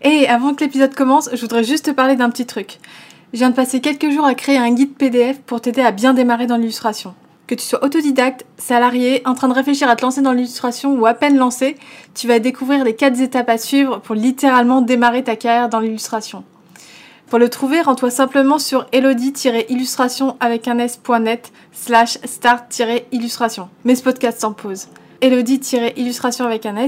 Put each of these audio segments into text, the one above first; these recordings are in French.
Et avant que l'épisode commence, je voudrais juste te parler d'un petit truc. Je viens de passer quelques jours à créer un guide PDF pour t'aider à bien démarrer dans l'illustration. Que tu sois autodidacte, salarié, en train de réfléchir à te lancer dans l'illustration ou à peine lancé, tu vas découvrir les 4 étapes à suivre pour littéralement démarrer ta carrière dans l'illustration. Pour le trouver, rends-toi simplement sur elodie-illustration avec un s.net/start-illustration. Mets ce podcast en pause. elodie-illustration avec un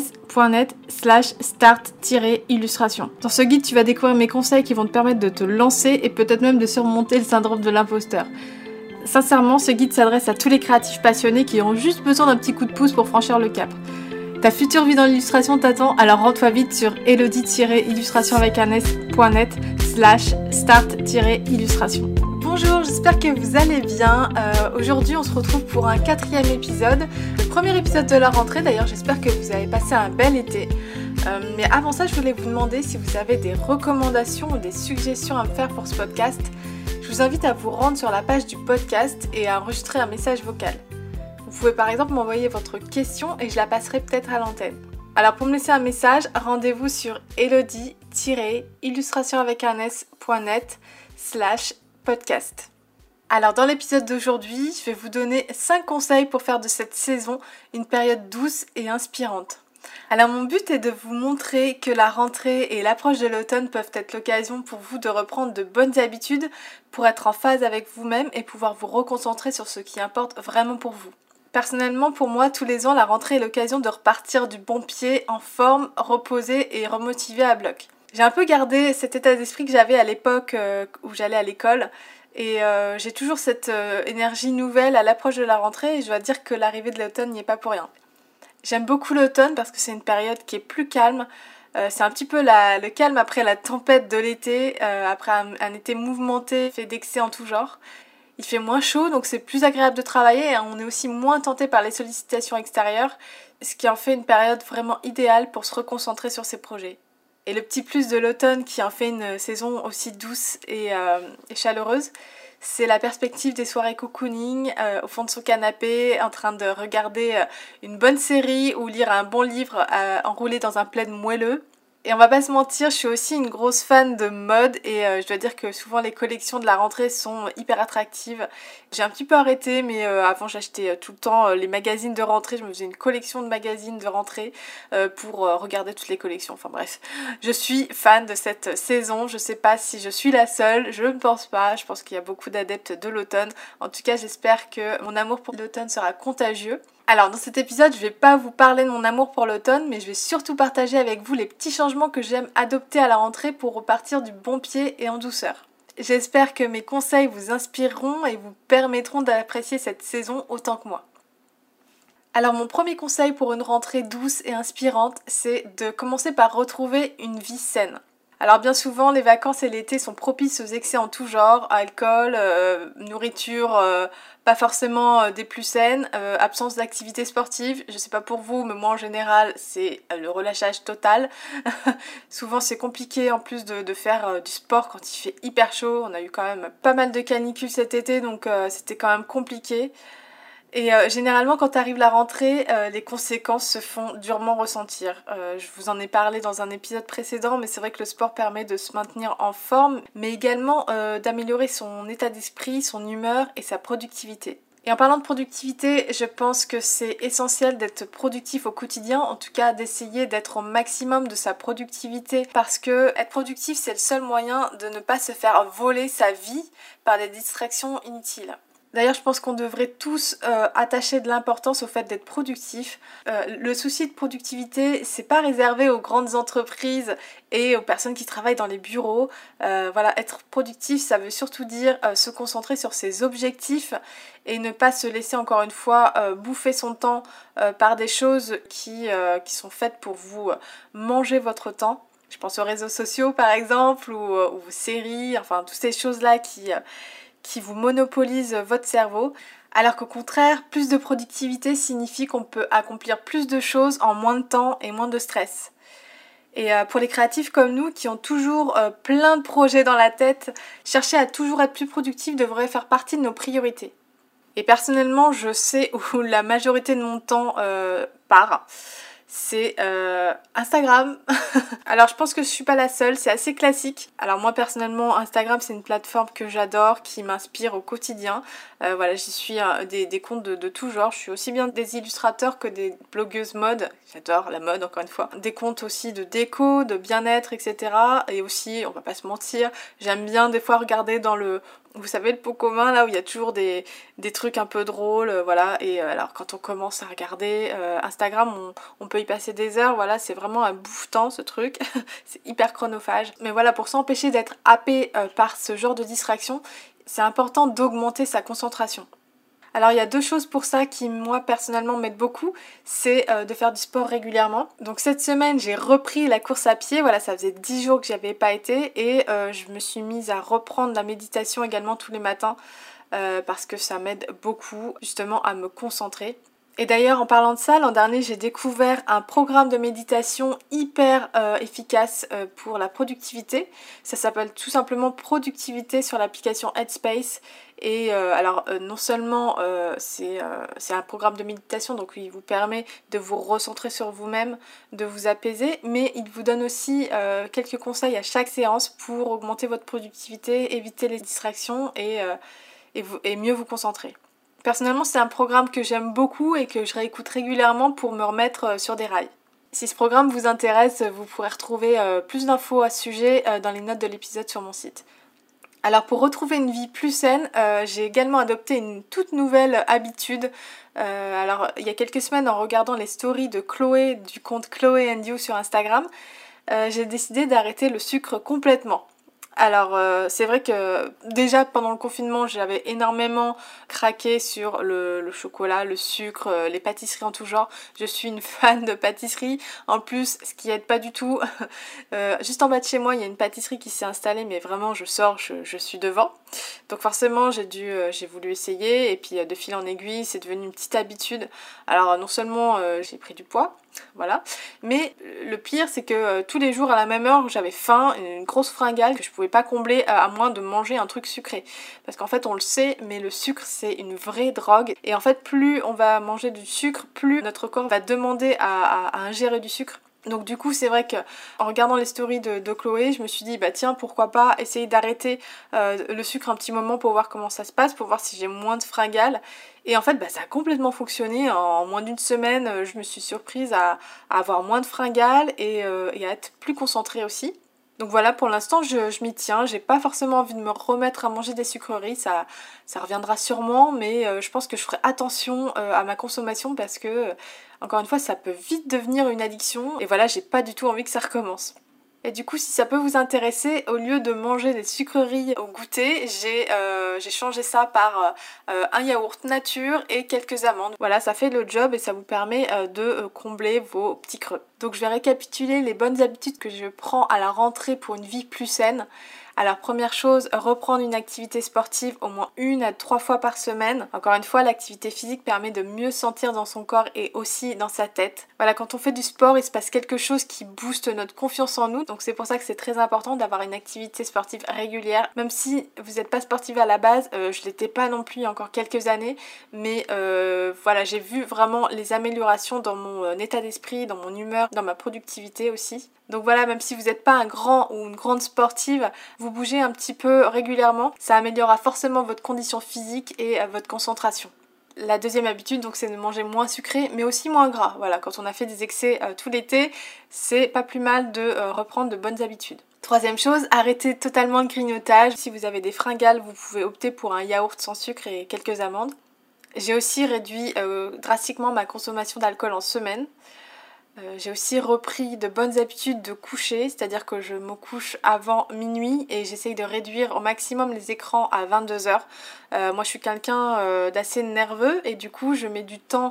s.net/start-illustration. Dans ce guide, tu vas découvrir mes conseils qui vont te permettre de te lancer et peut-être même de surmonter le syndrome de l'imposteur. Sincèrement, ce guide s'adresse à tous les créatifs passionnés qui ont juste besoin d'un petit coup de pouce pour franchir le cap. Ta future vie dans l'illustration t'attend, alors rends-toi vite sur elodie-illustration avec un s.net/start-illustration. Bonjour, j'espère que vous allez bien. Aujourd'hui, on se retrouve pour un 4e épisode. Le premier épisode de la rentrée, d'ailleurs, j'espère que vous avez passé un bel été. Mais avant ça, je voulais vous demander si vous avez des recommandations ou des suggestions à me faire pour ce podcast. Je vous invite à vous rendre sur la page du podcast et à enregistrer un message vocal. Vous pouvez par exemple m'envoyer votre question et je la passerai peut-être à l'antenne. Alors pour me laisser un message, rendez-vous sur elodie-illustration avec un s.net/podcast. Alors dans l'épisode d'aujourd'hui, je vais vous donner 5 conseils pour faire de cette saison une période douce et inspirante. Alors mon but est de vous montrer que la rentrée et l'approche de l'automne peuvent être l'occasion pour vous de reprendre de bonnes habitudes pour être en phase avec vous-même et pouvoir vous reconcentrer sur ce qui importe vraiment pour vous. Personnellement, pour moi, tous les ans, la rentrée est l'occasion de repartir du bon pied, en forme, reposé et remotivé à bloc. J'ai un peu gardé cet état d'esprit que j'avais à l'époque où j'allais à l'école et j'ai toujours cette énergie nouvelle à l'approche de la rentrée et je dois dire que l'arrivée de l'automne n'y est pas pour rien. J'aime beaucoup l'automne parce que c'est une période qui est plus calme. C'est un petit peu le calme après la tempête de l'été, après un été mouvementé, fait d'excès en tout genre. Il fait moins chaud, donc c'est plus agréable de travailler et on est aussi moins tenté par les sollicitations extérieures, ce qui en fait une période vraiment idéale pour se reconcentrer sur ses projets. Et le petit plus de l'automne qui en fait une saison aussi douce et chaleureuse, c'est la perspective des soirées cocooning au fond de son canapé, en train de regarder une bonne série ou lire un bon livre enroulé dans un plaid moelleux. Et on va pas se mentir, je suis aussi une grosse fan de mode et je dois dire que souvent les collections de la rentrée sont hyper attractives. J'ai un petit peu arrêté, mais avant j'achetais tout le temps les magazines de rentrée, je me faisais une collection de magazines de rentrée pour regarder toutes les collections. Enfin bref, je suis fan de cette saison, je sais pas si je suis la seule, je ne pense pas, je pense qu'il y a beaucoup d'adeptes de l'automne. En tout cas, j'espère que mon amour pour l'automne sera contagieux. Alors dans cet épisode, je vais pas vous parler de mon amour pour l'automne, mais je vais surtout partager avec vous les petits changements que j'aime adopter à la rentrée pour repartir du bon pied et en douceur. J'espère que mes conseils vous inspireront et vous permettront d'apprécier cette saison autant que moi. Alors mon premier conseil pour une rentrée douce et inspirante, c'est de commencer par retrouver une vie saine. Alors bien souvent, les vacances et l'été sont propices aux excès en tout genre, alcool, nourriture pas forcément des plus saines, absence d'activité sportive. Je sais pas pour vous, mais moi en général, c'est le relâchage total. Souvent c'est compliqué en plus de faire du sport quand il fait hyper chaud. On a eu quand même pas mal de canicules cet été, donc c'était quand même compliqué. Et généralement, quand arrive la rentrée, les conséquences se font durement ressentir. Je vous en ai parlé dans un épisode précédent, mais c'est vrai que le sport permet de se maintenir en forme, mais également d'améliorer son état d'esprit, son humeur et sa productivité. Et en parlant de productivité, je pense que c'est essentiel d'être productif au quotidien, en tout cas d'essayer d'être au maximum de sa productivité, parce que être productif, c'est le seul moyen de ne pas se faire voler sa vie par des distractions inutiles. D'ailleurs, je pense qu'on devrait tous attacher de l'importance au fait d'être productif. Le souci de productivité, c'est pas réservé aux grandes entreprises et aux personnes qui travaillent dans les bureaux. Être productif, ça veut surtout dire se concentrer sur ses objectifs et ne pas se laisser encore une fois bouffer son temps par des choses qui sont faites pour vous manger votre temps. Je pense aux réseaux sociaux par exemple ou aux séries, enfin toutes ces choses-là qui vous monopolise votre cerveau, alors qu'au contraire, plus de productivité signifie qu'on peut accomplir plus de choses en moins de temps et moins de stress. Et pour les créatifs comme nous, qui ont toujours plein de projets dans la tête, chercher à toujours être plus productif devrait faire partie de nos priorités. Et personnellement, je sais où la majorité de mon temps part. c'est Instagram. Alors je pense que je suis pas la seule, c'est assez classique. Alors moi personnellement Instagram c'est une plateforme que j'adore, qui m'inspire au quotidien. Voilà, j'y suis des comptes de tout genre. Je suis aussi bien des illustrateurs que des blogueuses mode. J'adore la mode encore une fois. Des comptes aussi de déco, de bien-être, etc. Et aussi, on va pas se mentir, j'aime bien des fois regarder dans vous savez, le pot commun, là où il y a toujours des trucs un peu drôles, voilà. Et alors quand on commence à regarder Instagram, on peut y passer des heures, voilà, c'est vraiment un bouffe-temps ce truc. C'est hyper chronophage. Mais voilà, pour s'empêcher d'être happé par ce genre de distraction, c'est important d'augmenter sa concentration. Alors il y a 2 choses pour ça qui moi personnellement m'aident beaucoup, c'est de faire du sport régulièrement. Donc cette semaine j'ai repris la course à pied, voilà, ça faisait 10 jours que j'y avais pas été et je me suis mise à reprendre la méditation également tous les matins parce que ça m'aide beaucoup justement à me concentrer. Et d'ailleurs en parlant de ça, l'an dernier j'ai découvert un programme de méditation hyper efficace pour la productivité. Ça s'appelle tout simplement Productivité sur l'application Headspace. Et non seulement c'est un programme de méditation, donc il vous permet de vous recentrer sur vous-même, de vous apaiser, mais il vous donne aussi quelques conseils à chaque séance pour augmenter votre productivité, éviter les distractions et mieux vous concentrer. Personnellement, c'est un programme que j'aime beaucoup et que je réécoute régulièrement pour me remettre sur des rails. Si ce programme vous intéresse, vous pourrez retrouver plus d'infos à ce sujet dans les notes de l'épisode sur mon site. Alors pour retrouver une vie plus saine, j'ai également adopté une toute nouvelle habitude. Alors il y a quelques semaines, en regardant les stories de Chloé du compte Chloé and You sur Instagram, j'ai décidé d'arrêter le sucre complètement. Alors c'est vrai que déjà pendant le confinement j'avais énormément craqué sur le chocolat, le sucre, les pâtisseries en tout genre. Je suis une fan de pâtisserie. En plus, ce qui aide pas du tout, juste en bas de chez moi il y a une pâtisserie qui s'est installée, mais vraiment je sors, je suis devant. Donc forcément j'ai voulu essayer et puis de fil en aiguille c'est devenu une petite habitude. Alors non seulement j'ai pris du poids, voilà, mais le pire c'est que tous les jours à la même heure j'avais faim, une grosse fringale que je pouvais pas combler à moins de manger un truc sucré. Parce qu'en fait on le sait, mais le sucre c'est une vraie drogue et en fait plus on va manger du sucre, plus notre corps va demander à ingérer du sucre. Donc du coup c'est vrai que en regardant les stories de Chloé, je me suis dit bah tiens pourquoi pas essayer d'arrêter le sucre un petit moment pour voir comment ça se passe, pour voir si j'ai moins de fringales. Et en fait bah ça a complètement fonctionné. En moins d'une semaine je me suis surprise à avoir moins de fringales et à être plus concentrée aussi. Donc voilà, pour l'instant je m'y tiens, j'ai pas forcément envie de me remettre à manger des sucreries, ça reviendra sûrement, mais je pense que je ferai attention à ma consommation parce que, encore une fois, ça peut vite devenir une addiction et voilà, j'ai pas du tout envie que ça recommence. Et du coup, si ça peut vous intéresser, au lieu de manger des sucreries au goûter, j'ai changé ça par un yaourt nature et quelques amandes. Voilà, ça fait le job et ça vous permet de combler vos petits creux. Donc je vais récapituler les bonnes habitudes que je prends à la rentrée pour une vie plus saine. Alors première chose, reprendre une activité sportive au moins 1 à 3 fois par semaine. Encore une fois, l'activité physique permet de mieux sentir dans son corps et aussi dans sa tête. Voilà, quand on fait du sport, il se passe quelque chose qui booste notre confiance en nous. Donc c'est pour ça que c'est très important d'avoir une activité sportive régulière. Même si vous n'êtes pas sportive à la base, je l'étais pas non plus il y a encore quelques années. Mais voilà, j'ai vu vraiment les améliorations dans mon état d'esprit, dans mon humeur, dans ma productivité aussi. Donc voilà, même si vous n'êtes pas un grand ou une grande sportive, vous bougez un petit peu régulièrement, ça améliorera forcément votre condition physique et votre concentration. La deuxième habitude, donc, c'est de manger moins sucré, mais aussi moins gras. Voilà, quand on a fait des excès tout l'été, c'est pas plus mal de reprendre de bonnes habitudes. Troisième chose, arrêtez totalement le grignotage. Si vous avez des fringales, vous pouvez opter pour un yaourt sans sucre et quelques amandes. J'ai aussi réduit drastiquement ma consommation d'alcool en semaine. J'ai aussi repris de bonnes habitudes de coucher, c'est-à-dire que je me couche avant minuit et j'essaye de réduire au maximum les écrans à 22h. Moi je suis quelqu'un d'assez nerveux et du coup je mets du temps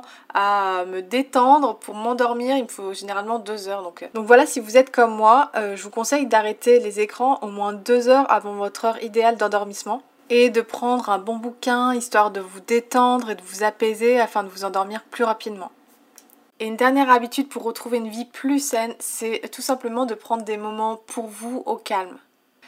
à me détendre pour m'endormir, il me faut généralement 2 heures. Donc voilà, si vous êtes comme moi, je vous conseille d'arrêter les écrans au moins 2 heures avant votre heure idéale d'endormissement. Et de prendre un bon bouquin histoire de vous détendre et de vous apaiser afin de vous endormir plus rapidement. Et une dernière habitude pour retrouver une vie plus saine, c'est tout simplement de prendre des moments pour vous au calme.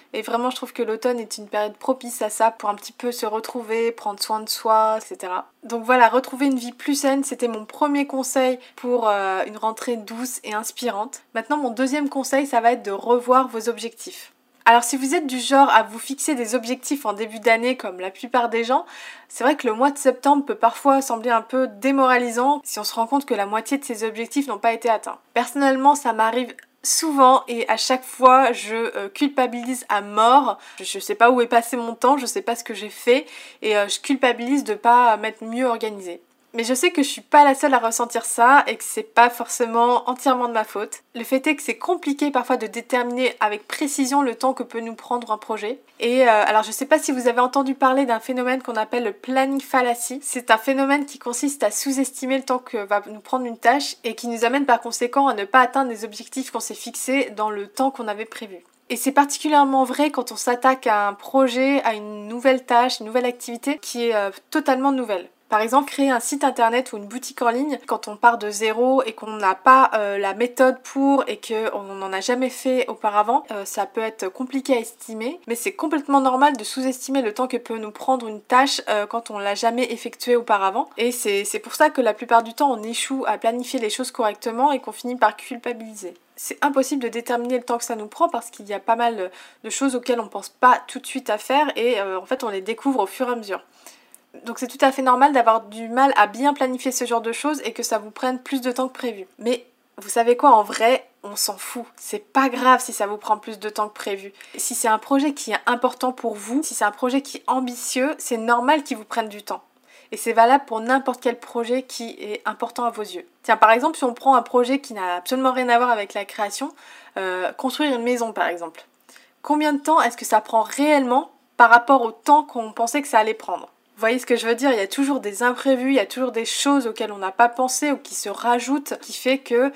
Et vraiment, je trouve que l'automne est une période propice à ça pour un petit peu se retrouver, prendre soin de soi, etc. Donc voilà, retrouver une vie plus saine, c'était mon premier conseil pour une rentrée douce et inspirante. Maintenant, mon deuxième conseil, ça va être de revoir vos objectifs. Alors si vous êtes du genre à vous fixer des objectifs en début d'année comme la plupart des gens, c'est vrai que le mois de septembre peut parfois sembler un peu démoralisant si on se rend compte que la moitié de ces objectifs n'ont pas été atteints. Personnellement, ça m'arrive souvent et à chaque fois je culpabilise à mort. Je sais pas où est passé mon temps, je sais pas ce que j'ai fait et je culpabilise de pas m'être mieux organisée. Mais je sais que je suis pas la seule à ressentir ça et que c'est pas forcément entièrement de ma faute. Le fait est que c'est compliqué parfois de déterminer avec précision le temps que peut nous prendre un projet. Et alors je sais pas si vous avez entendu parler d'un phénomène qu'on appelle le planning fallacy. C'est un phénomène qui consiste à sous-estimer le temps que va nous prendre une tâche et qui nous amène par conséquent à ne pas atteindre les objectifs qu'on s'est fixés dans le temps qu'on avait prévu. Et c'est particulièrement vrai quand on s'attaque à un projet, à une nouvelle tâche, une nouvelle activité qui est totalement nouvelle. Par exemple, créer un site internet ou une boutique en ligne, quand on part de zéro et qu'on n'a pas la méthode pour et qu'on n'en a jamais fait auparavant, ça peut être compliqué à estimer, mais c'est complètement normal de sous-estimer le temps que peut nous prendre une tâche quand on l'a jamais effectuée auparavant. Et c'est pour ça que la plupart du temps, on échoue à planifier les choses correctement et qu'on finit par culpabiliser. C'est impossible de déterminer le temps que ça nous prend parce qu'il y a pas mal de choses auxquelles on pense pas tout de suite à faire et en fait on les découvre au fur et à mesure. Donc c'est tout à fait normal d'avoir du mal à bien planifier ce genre de choses et que ça vous prenne plus de temps que prévu. Mais vous savez quoi, en vrai, on s'en fout. C'est pas grave si ça vous prend plus de temps que prévu. Si c'est un projet qui est important pour vous, si c'est un projet qui est ambitieux, c'est normal qu'il vous prenne du temps. Et c'est valable pour n'importe quel projet qui est important à vos yeux. Tiens, par exemple, si on prend un projet qui n'a absolument rien à voir avec la création, construire une maison par exemple. Combien de temps est-ce que ça prend réellement par rapport au temps qu'on pensait que ça allait prendre ? Vous voyez ce que je veux dire, il y a toujours des imprévus, il y a toujours des choses auxquelles on n'a pas pensé ou qui se rajoutent, qui fait que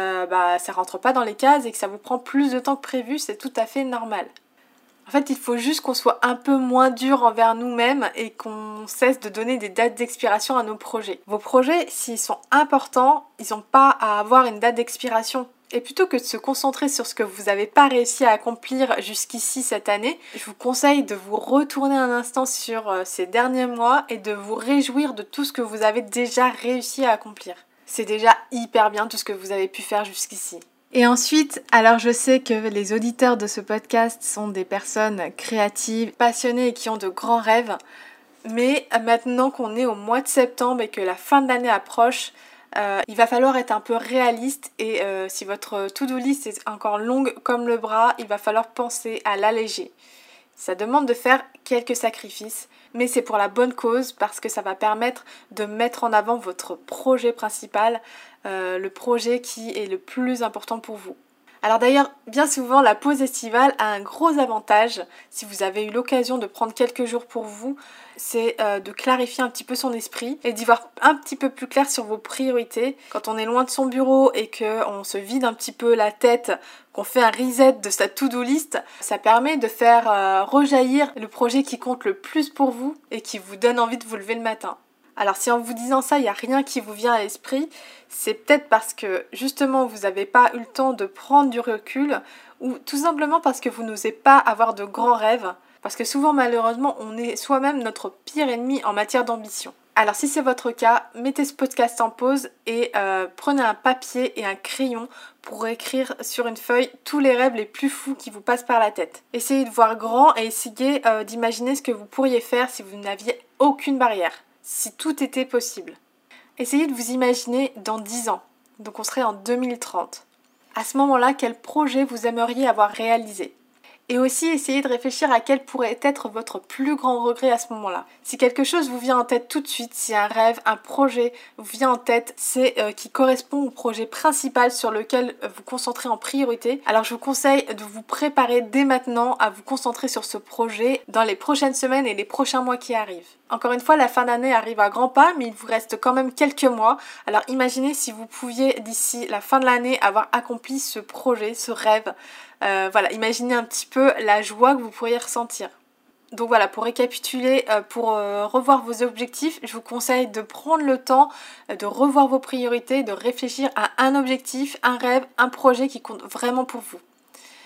ça rentre pas dans les cases et que ça vous prend plus de temps que prévu, c'est tout à fait normal. En fait, il faut juste qu'on soit un peu moins dur envers nous-mêmes et qu'on cesse de donner des dates d'expiration à nos projets. Vos projets, s'ils sont importants, ils n'ont pas à avoir une date d'expiration. Et plutôt que de se concentrer sur ce que vous n'avez pas réussi à accomplir jusqu'ici cette année, je vous conseille de vous retourner un instant sur ces derniers mois et de vous réjouir de tout ce que vous avez déjà réussi à accomplir. C'est déjà hyper bien tout ce que vous avez pu faire jusqu'ici. Et ensuite, alors je sais que les auditeurs de ce podcast sont des personnes créatives, passionnées et qui ont de grands rêves, mais maintenant qu'on est au mois de septembre et que la fin de l'année approche, il va falloir être un peu réaliste et si votre to-do list est encore longue comme le bras, il va falloir penser à l'alléger. Ça demande de faire quelques sacrifices, mais c'est pour la bonne cause parce que ça va permettre de mettre en avant votre projet principal, le projet qui est le plus important pour vous. Alors d'ailleurs, bien souvent, la pause estivale a un gros avantage, si vous avez eu l'occasion de prendre quelques jours pour vous, c'est de clarifier un petit peu son esprit et d'y voir un petit peu plus clair sur vos priorités. Quand on est loin de son bureau et qu'on se vide un petit peu la tête, qu'on fait un reset de sa to-do list, ça permet de faire rejaillir le projet qui compte le plus pour vous et qui vous donne envie de vous lever le matin. Alors si en vous disant ça, il n'y a rien qui vous vient à l'esprit, c'est peut-être parce que justement vous n'avez pas eu le temps de prendre du recul ou tout simplement parce que vous n'osez pas avoir de grands rêves. Parce que souvent malheureusement on est soi-même notre pire ennemi en matière d'ambition. Alors si c'est votre cas, mettez ce podcast en pause et prenez un papier et un crayon pour écrire sur une feuille tous les rêves les plus fous qui vous passent par la tête. Essayez de voir grand et essayez d'imaginer ce que vous pourriez faire si vous n'aviez aucune barrière. Si tout était possible. Essayez de vous imaginer dans 10 ans, donc on serait en 2030. À ce moment-là, quel projet vous aimeriez avoir réalisé ? Et aussi, essayez de réfléchir à quel pourrait être votre plus grand regret à ce moment-là. Si quelque chose vous vient en tête tout de suite, si un rêve, un projet vous vient en tête, c'est qui correspond au projet principal sur lequel vous concentrez en priorité, alors je vous conseille de vous préparer dès maintenant à vous concentrer sur ce projet dans les prochaines semaines et les prochains mois qui arrivent. Encore une fois, la fin d'année arrive à grands pas, mais il vous reste quand même quelques mois. Alors imaginez si vous pouviez, d'ici la fin de l'année, avoir accompli ce projet, ce rêve. Imaginez un petit peu la joie que vous pourriez ressentir. Donc voilà, pour récapituler, pour revoir vos objectifs, je vous conseille de prendre le temps de revoir vos priorités, de réfléchir à un objectif, un rêve, un projet qui compte vraiment pour vous.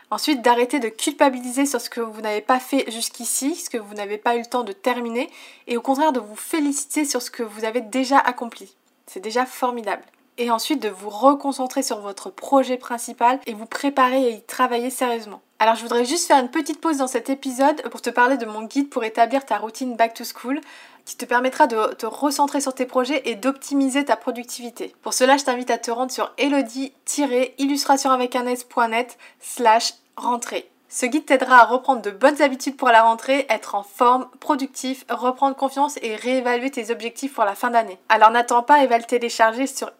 Ensuite, d'arrêter de culpabiliser sur ce que vous n'avez pas fait jusqu'ici, ce que vous n'avez pas eu le temps de terminer, et au contraire de vous féliciter sur ce que vous avez déjà accompli. C'est déjà formidable. Et ensuite de vous reconcentrer sur votre projet principal et vous préparer à y travailler sérieusement. Alors je voudrais juste faire une petite pause dans cet épisode pour te parler de mon guide pour établir ta routine back to school qui te permettra de te recentrer sur tes projets et d'optimiser ta productivité. Pour cela, je t'invite à te rendre sur elodie-illustrationavecun s.net/rentrée. Ce guide t'aidera à reprendre de bonnes habitudes pour la rentrée, être en forme, productif, reprendre confiance et réévaluer tes objectifs pour la fin d'année. Alors n'attends pas et va le télécharger sur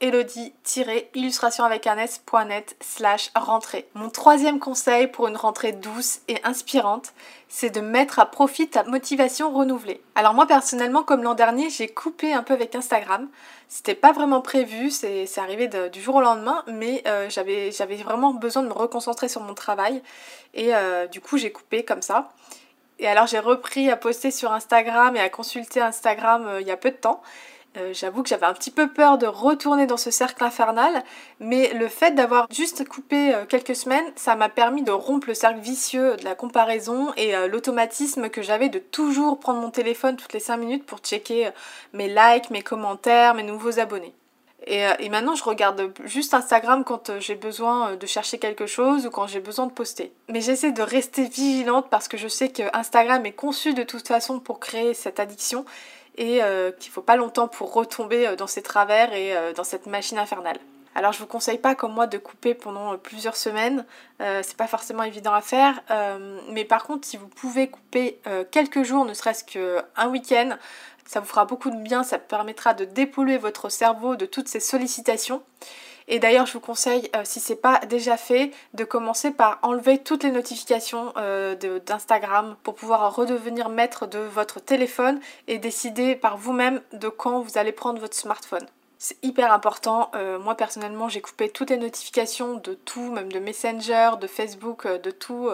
elodie-illustrationavecun s.net/rentrée. Mon troisième conseil pour une rentrée douce et inspirante, c'est de mettre à profit ta motivation renouvelée. Alors moi personnellement, comme l'an dernier, j'ai coupé un peu avec Instagram. C'était pas vraiment prévu, c'est arrivé du jour au lendemain, mais j'avais vraiment besoin de me reconcentrer sur mon travail et du coup j'ai coupé comme ça. Et alors j'ai repris à poster sur Instagram et à consulter Instagram il y a peu de temps. J'avoue que j'avais un petit peu peur de retourner dans ce cercle infernal, mais le fait d'avoir juste coupé quelques semaines, ça m'a permis de rompre le cercle vicieux de la comparaison et l'automatisme que j'avais de toujours prendre mon téléphone toutes les 5 minutes pour checker mes likes, mes commentaires, mes nouveaux abonnés. Et maintenant, je regarde juste Instagram quand j'ai besoin de chercher quelque chose ou quand j'ai besoin de poster. Mais j'essaie de rester vigilante parce que je sais que Instagram est conçu de toute façon pour créer cette addiction et qu'il ne faut pas longtemps pour retomber dans ses travers et dans cette machine infernale. Alors je vous conseille pas comme moi de couper pendant plusieurs semaines, c'est pas forcément évident à faire, mais par contre si vous pouvez couper quelques jours, ne serait-ce qu'un week-end, ça vous fera beaucoup de bien, ça permettra de dépolluer votre cerveau de toutes ces sollicitations. Et d'ailleurs, je vous conseille, si c'est pas déjà fait, de commencer par enlever toutes les notifications d'Instagram pour pouvoir redevenir maître de votre téléphone et décider par vous-même de quand vous allez prendre votre smartphone. C'est hyper important. Moi personnellement, j'ai coupé toutes les notifications de tout, même de Messenger, de Facebook, de tout,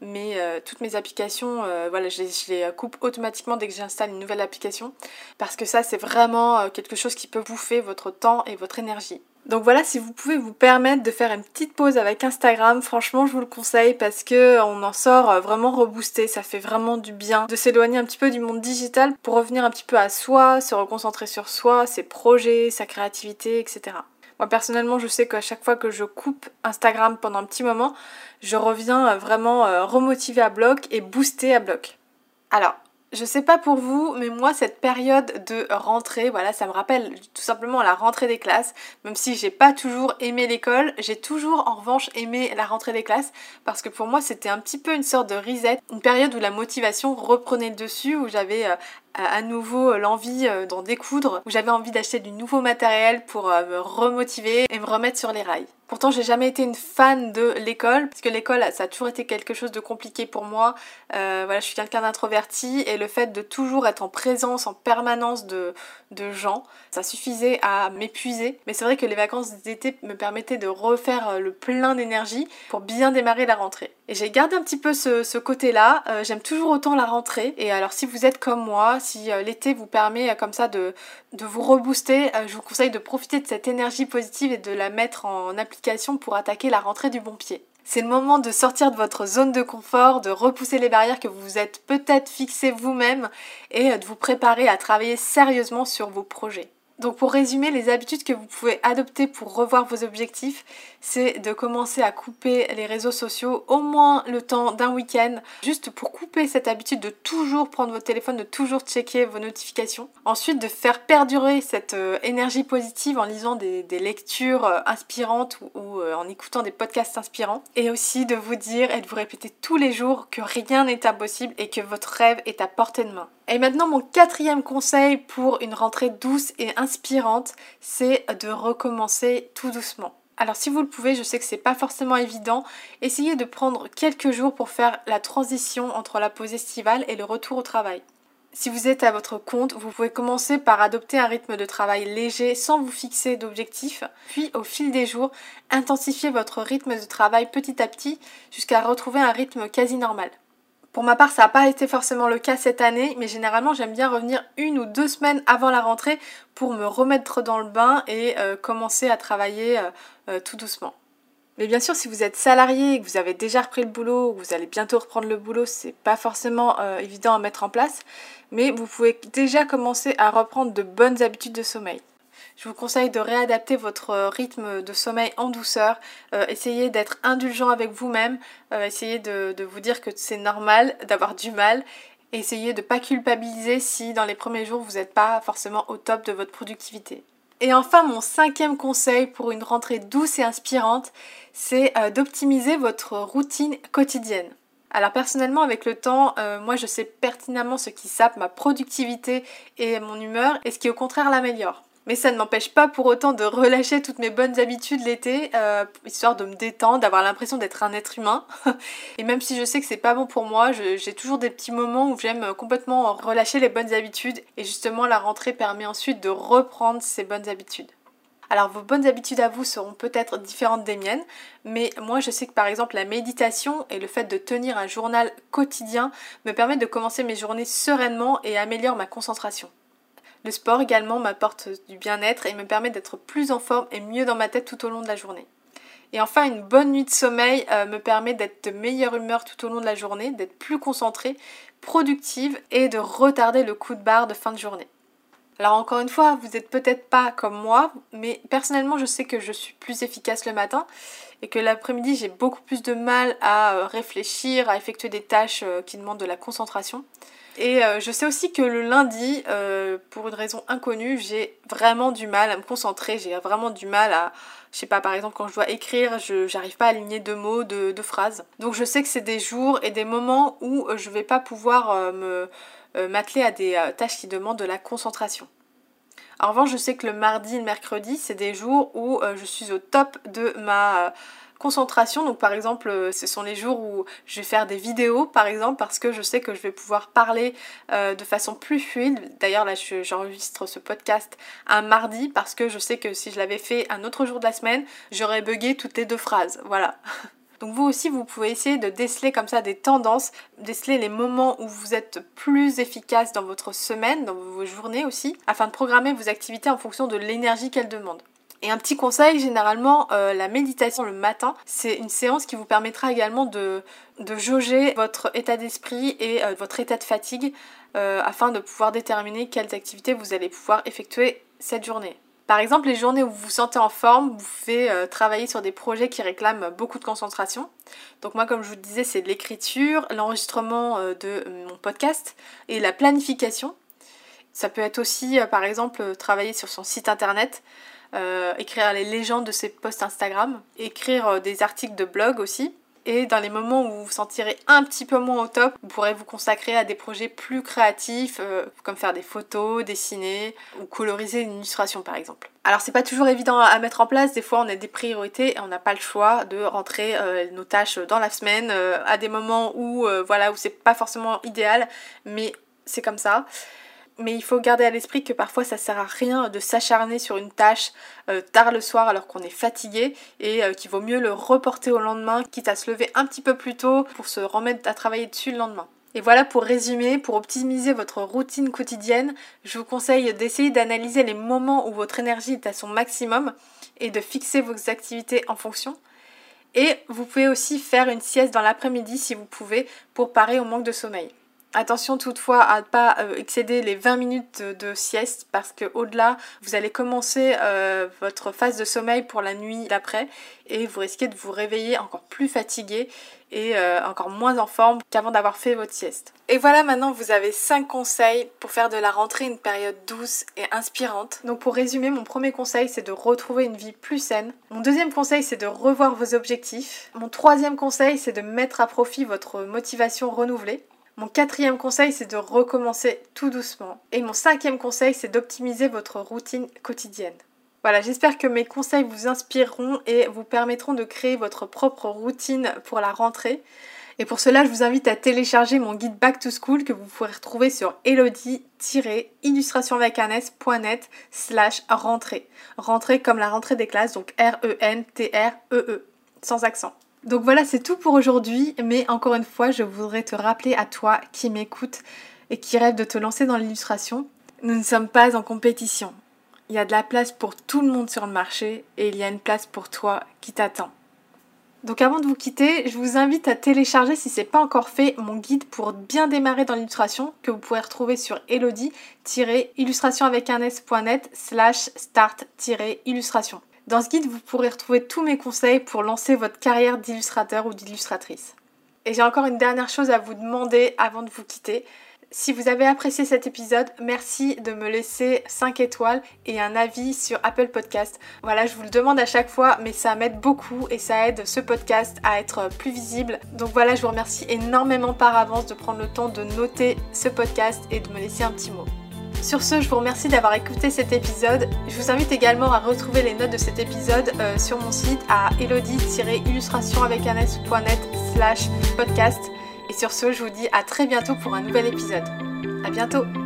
toutes mes applications. Voilà, je les coupe automatiquement dès que j'installe une nouvelle application parce que ça, c'est vraiment quelque chose qui peut bouffer votre temps et votre énergie. Donc voilà, si vous pouvez vous permettre de faire une petite pause avec Instagram, franchement je vous le conseille parce que on en sort vraiment reboosté, ça fait vraiment du bien de s'éloigner un petit peu du monde digital pour revenir un petit peu à soi, se reconcentrer sur soi, ses projets, sa créativité, etc. Moi personnellement je sais qu'à chaque fois que je coupe Instagram pendant un petit moment, je reviens vraiment remotivée à bloc et boostée à bloc. Alors, je sais pas pour vous, mais moi cette période de rentrée, voilà, ça me rappelle tout simplement la rentrée des classes. Même si j'ai pas toujours aimé l'école, j'ai toujours en revanche aimé la rentrée des classes parce que pour moi c'était un petit peu une sorte de reset, une période où la motivation reprenait le dessus, où j'avais à nouveau l'envie d'en découdre, où j'avais envie d'acheter du nouveau matériel pour me remotiver et me remettre sur les rails. Pourtant, j'ai jamais été une fan de l'école, parce que l'école, ça a toujours été quelque chose de compliqué pour moi. Voilà, je suis quelqu'un d'introverti et le fait de toujours être en présence, en permanence de gens, ça suffisait à m'épuiser. Mais c'est vrai que les vacances d'été me permettaient de refaire le plein d'énergie pour bien démarrer la rentrée. Et j'ai gardé un petit peu ce côté-là. J'aime toujours autant la rentrée. Et alors, si vous êtes comme moi, si l'été vous permet comme ça de vous rebooster, je vous conseille de profiter de cette énergie positive et de la mettre en application pour attaquer la rentrée du bon pied. C'est le moment de sortir de votre zone de confort, de repousser les barrières que vous vous êtes peut-être fixées vous-même et de vous préparer à travailler sérieusement sur vos projets. Donc pour résumer, les habitudes que vous pouvez adopter pour revoir vos objectifs, c'est de commencer à couper les réseaux sociaux au moins le temps d'un week-end, juste pour couper cette habitude de toujours prendre votre téléphone, de toujours checker vos notifications. Ensuite, de faire perdurer cette énergie positive en lisant des lectures inspirantes ou en écoutant des podcasts inspirants. Et aussi de vous dire et de vous répéter tous les jours que rien n'est impossible et que votre rêve est à portée de main. Et maintenant, mon quatrième conseil pour une rentrée douce et inspirante, c'est de recommencer tout doucement. Alors si vous le pouvez, je sais que c'est pas forcément évident, essayez de prendre quelques jours pour faire la transition entre la pause estivale et le retour au travail. Si vous êtes à votre compte, vous pouvez commencer par adopter un rythme de travail léger sans vous fixer d'objectifs, puis au fil des jours, intensifier votre rythme de travail petit à petit jusqu'à retrouver un rythme quasi normal. Pour ma part, ça n'a pas été forcément le cas cette année, mais généralement j'aime bien revenir 1 ou 2 semaines avant la rentrée pour me remettre dans le bain et commencer à travailler tout doucement. Mais bien sûr, si vous êtes salarié et que vous avez déjà repris le boulot ou que vous allez bientôt reprendre le boulot, c'est pas forcément évident à mettre en place, mais vous pouvez déjà commencer à reprendre de bonnes habitudes de sommeil. Je vous conseille de réadapter votre rythme de sommeil en douceur, essayez d'être indulgent avec vous-même, essayez de vous dire que c'est normal d'avoir du mal, et essayez de ne pas culpabiliser si dans les premiers jours vous n'êtes pas forcément au top de votre productivité. Et enfin, mon 5e conseil pour une rentrée douce et inspirante, c'est d'optimiser votre routine quotidienne. Alors personnellement, avec le temps, moi je sais pertinemment ce qui sape ma productivité et mon humeur et ce qui au contraire l'améliore. Mais ça ne m'empêche pas pour autant de relâcher toutes mes bonnes habitudes l'été, histoire de me détendre, d'avoir l'impression d'être un être humain. Et même si je sais que c'est pas bon pour moi, j'ai toujours des petits moments où j'aime complètement relâcher les bonnes habitudes. Et justement, la rentrée permet ensuite de reprendre ces bonnes habitudes. Alors vos bonnes habitudes à vous seront peut-être différentes des miennes, mais moi je sais que par exemple la méditation et le fait de tenir un journal quotidien me permettent de commencer mes journées sereinement et améliore ma concentration. Le sport également m'apporte du bien-être et me permet d'être plus en forme et mieux dans ma tête tout au long de la journée. Et enfin, une bonne nuit de sommeil me permet d'être de meilleure humeur tout au long de la journée, d'être plus concentrée, productive et de retarder le coup de barre de fin de journée. Alors encore une fois, vous n'êtes peut-être pas comme moi, mais personnellement je sais que je suis plus efficace le matin et que l'après-midi j'ai beaucoup plus de mal à réfléchir, à effectuer des tâches qui demandent de la concentration. Et je sais aussi que le lundi, pour une raison inconnue, j'ai vraiment du mal à me concentrer, j'ai vraiment du mal à, je sais pas, par exemple quand je dois écrire, j'arrive pas à aligner deux mots, deux phrases. Donc je sais que c'est des jours et des moments où je vais pas pouvoir m'atteler à des tâches qui demandent de la concentration. En revanche, je sais que le mardi et le mercredi, c'est des jours où je suis au top de ma concentration. Donc par exemple, ce sont les jours où je vais faire des vidéos par exemple parce que je sais que je vais pouvoir parler de façon plus fluide. D'ailleurs là j'enregistre ce podcast un mardi parce que je sais que si je l'avais fait un autre jour de la semaine, j'aurais bugué toutes les 2 phrases. Voilà. Donc vous aussi, vous pouvez essayer de déceler comme ça des tendances, déceler les moments où vous êtes plus efficace dans votre semaine, dans vos journées aussi, afin de programmer vos activités en fonction de l'énergie qu'elles demandent. Et un petit conseil, généralement, la méditation le matin, c'est une séance qui vous permettra également de jauger votre état d'esprit et votre état de fatigue afin de pouvoir déterminer quelles activités vous allez pouvoir effectuer cette journée. Par exemple, les journées où vous vous sentez en forme, vous pouvez travailler sur des projets qui réclament beaucoup de concentration. Donc moi, comme je vous le disais, c'est de l'écriture, l'enregistrement de mon podcast et la planification. Ça peut être aussi, par exemple, travailler sur son site internet, écrire les légendes de ses posts Instagram, écrire des articles de blog aussi. Et dans les moments où vous vous sentirez un petit peu moins au top, vous pourrez vous consacrer à des projets plus créatifs, comme faire des photos, dessiner ou coloriser une illustration par exemple. Alors c'est pas toujours évident à mettre en place, des fois on a des priorités et on n'a pas le choix de rentrer nos tâches dans la semaine à des moments où c'est pas forcément idéal, mais c'est comme ça. Mais il faut garder à l'esprit que parfois ça sert à rien de s'acharner sur une tâche tard le soir alors qu'on est fatigué et qu'il vaut mieux le reporter au lendemain, quitte à se lever un petit peu plus tôt pour se remettre à travailler dessus le lendemain. Et voilà, pour résumer, pour optimiser votre routine quotidienne, je vous conseille d'essayer d'analyser les moments où votre énergie est à son maximum et de fixer vos activités en fonction. Et vous pouvez aussi faire une sieste dans l'après-midi si vous pouvez pour parer au manque de sommeil. Attention toutefois à ne pas excéder les 20 minutes de sieste parce qu'au-delà, vous allez commencer votre phase de sommeil pour la nuit d'après et vous risquez de vous réveiller encore plus fatigué et encore moins en forme qu'avant d'avoir fait votre sieste. Et voilà, maintenant vous avez 5 conseils pour faire de la rentrée une période douce et inspirante. Donc pour résumer, mon premier conseil c'est de retrouver une vie plus saine. Mon deuxième conseil c'est de revoir vos objectifs. Mon troisième conseil c'est de mettre à profit votre motivation renouvelée. Mon quatrième conseil, c'est de recommencer tout doucement. Et mon cinquième conseil, c'est d'optimiser votre routine quotidienne. Voilà, j'espère que mes conseils vous inspireront et vous permettront de créer votre propre routine pour la rentrée. Et pour cela, je vous invite à télécharger mon guide Back to School que vous pourrez retrouver sur elodie-illustrationvacanes.net/rentrée. Rentrée comme la rentrée des classes, donc RENTREE, sans accent. Donc voilà, c'est tout pour aujourd'hui, mais encore une fois, je voudrais te rappeler à toi qui m'écoute et qui rêve de te lancer dans l'illustration, nous ne sommes pas en compétition. Il y a de la place pour tout le monde sur le marché et il y a une place pour toi qui t'attend. Donc avant de vous quitter, je vous invite à télécharger, si ce n'est pas encore fait, mon guide pour bien démarrer dans l'illustration que vous pourrez retrouver sur elodie-illustration-avec-un s.net/start-illustration. Dans ce guide, vous pourrez retrouver tous mes conseils pour lancer votre carrière d'illustrateur ou d'illustratrice. Et j'ai encore une dernière chose à vous demander avant de vous quitter. Si vous avez apprécié cet épisode, merci de me laisser 5 étoiles et un avis sur Apple Podcast. Voilà, je vous le demande à chaque fois, mais ça m'aide beaucoup et ça aide ce podcast à être plus visible. Donc voilà, je vous remercie énormément par avance de prendre le temps de noter ce podcast et de me laisser un petit mot. Sur ce, je vous remercie d'avoir écouté cet épisode. Je vous invite également à retrouver les notes de cet épisode sur mon site à elodie-illustration-avec-un s.net/podcast. Et sur ce, je vous dis à très bientôt pour un nouvel épisode. À bientôt!